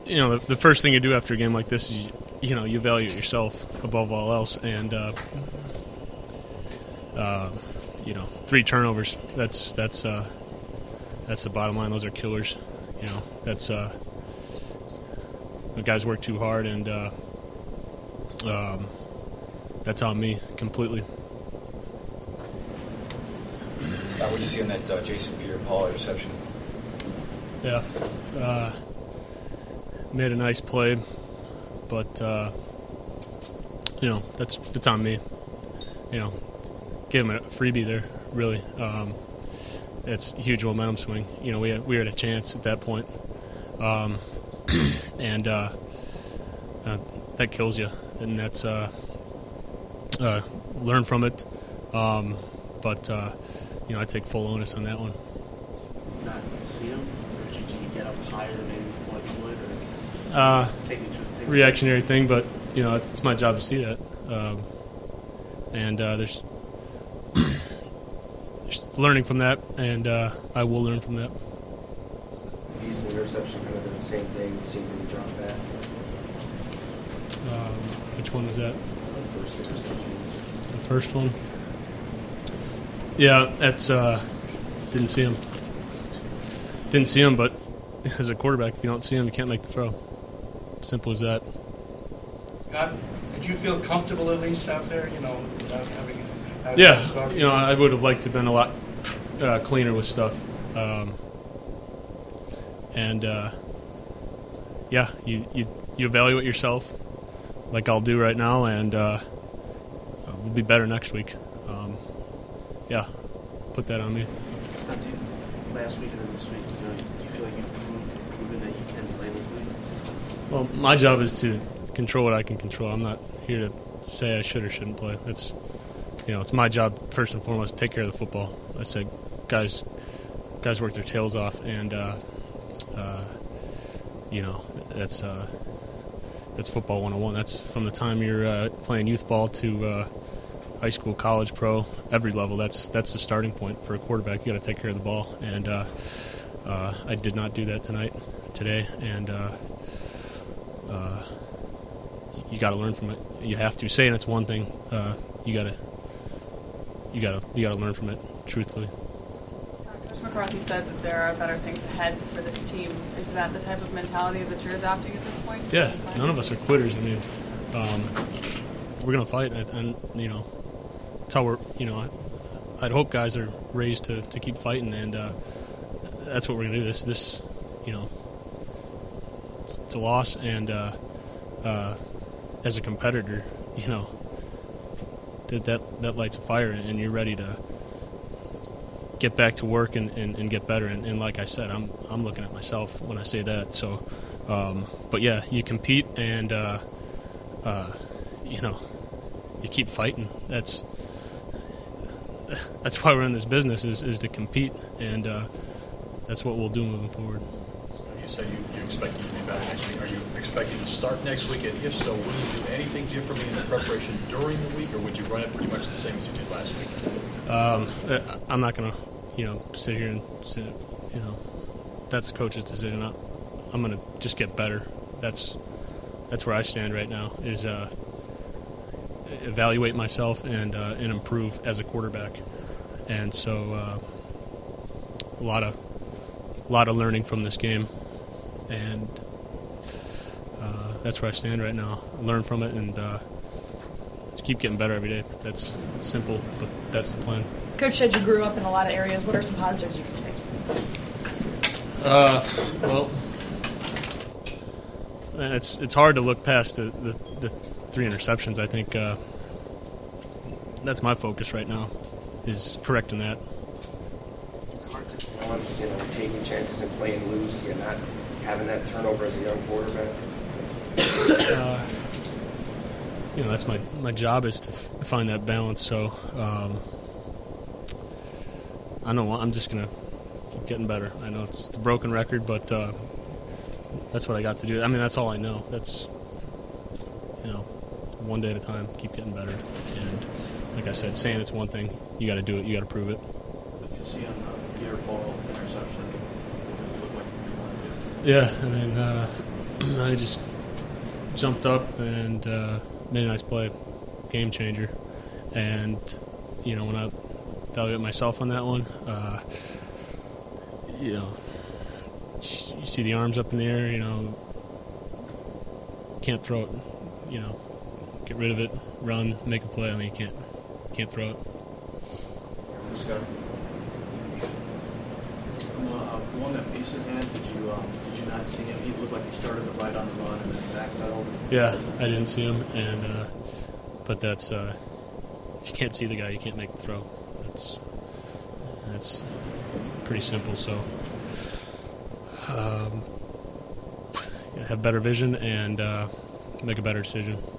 the first thing you do after a game like this is, you evaluate yourself above all else. And, 3 turnovers, that's the bottom line. Those are killers. That's the guys work too hard, and that's on me completely. What did you see on that Jason Pierre-Paul interception? Yeah. Made a nice play, but, it's on me. Give him a freebie there, really. It's a huge momentum swing. We had a chance at that point. And that kills you. And that's learn from it. But I take full onus on that one. Not see him? Or did you get up higher than maybe what you would? Or reactionary thing, but it's my job to see that. And there's learning from that, and I will learn from that. Easton interception, kind of the same thing, seeing him drop back. Which one was that? The first interception. The first one? Yeah, that's didn't see him. Didn't see him, but as a quarterback, if you don't see him, you can't make the throw. Simple as that. God, did you feel comfortable at least out there, without having... Yeah, I would have liked to have been a lot cleaner with stuff. You evaluate yourself like I'll do right now, and we'll be better next week. Put that on me. Last week and then this week, do you feel like you've proven that you can play in this league? Well, my job is to control what I can control. I'm not here to say I should or shouldn't play. That's, it's my job first and foremost to take care of the football. I said, guys work their tails off, and that's football 101. That's from the time you're playing youth ball to high school, college, pro, every level. That's the starting point for a quarterback. You got to take care of the ball, and I did not do that today, and you got to learn from it. You have to. Saying it's one thing. You got to learn from it. Truthfully. Coach McCarthy said that there are better things ahead for this team. Is that the type of mentality that you're adopting at this point? Yeah, none of us are quitters. I mean, we're gonna fight, and that's how we're. I'd hope guys are raised to keep fighting, and that's what we're gonna do. This, it's a loss, and as a competitor, that lights a fire, and you're ready to get back to work and get better. And like I said, I'm looking at myself when I say that. So, but yeah, you compete, and you keep fighting. That's why we're in this business is to compete, and that's what we'll do moving forward. You say you expect you to be back next week. Are you expecting to start next week? And if so, would you do anything differently in the preparation during the week, or would you run it pretty much the same as you did last week? I'm not going to, sit here and say, that's the coach's decision. I'm going to just get better. That's where I stand right now, is evaluate myself and improve as a quarterback. And so a lot of learning from this game, and that's where I stand right now. Learn from it and just keep getting better every day. That's simple, but that's the plan. Coach said you grew up in a lot of areas. What are some positives you can take? Well, it's hard to look past the 3 interceptions. I think that's my focus right now, is correcting that. It's hard to balance, taking chances and playing loose, and not having that turnover as a young quarterback. That's my job, is to find that balance. So I know I'm just gonna keep getting better. I know it's a broken record, but that's what I got to do. I mean, that's all I know. That's one day at a time, keep getting better. And like I said, saying it's one thing, you got to do it. You got to prove it. What you see on the Pierre-Paul interception, what does it look like from your point of view? Yeah, I mean, He just jumped up and made a nice play, game changer. And when I evaluate myself on that one, you see the arms up in the air. Can't throw it. Get rid of it, run, make a play. I mean, you can't throw it. Scott? The one that Mason had, did you not see him? He looked like he started to ride on the run and then backpedaled. Yeah, I didn't see him, but that's if you can't see the guy, you can't make the throw. That's pretty simple. So have better vision and make a better decision.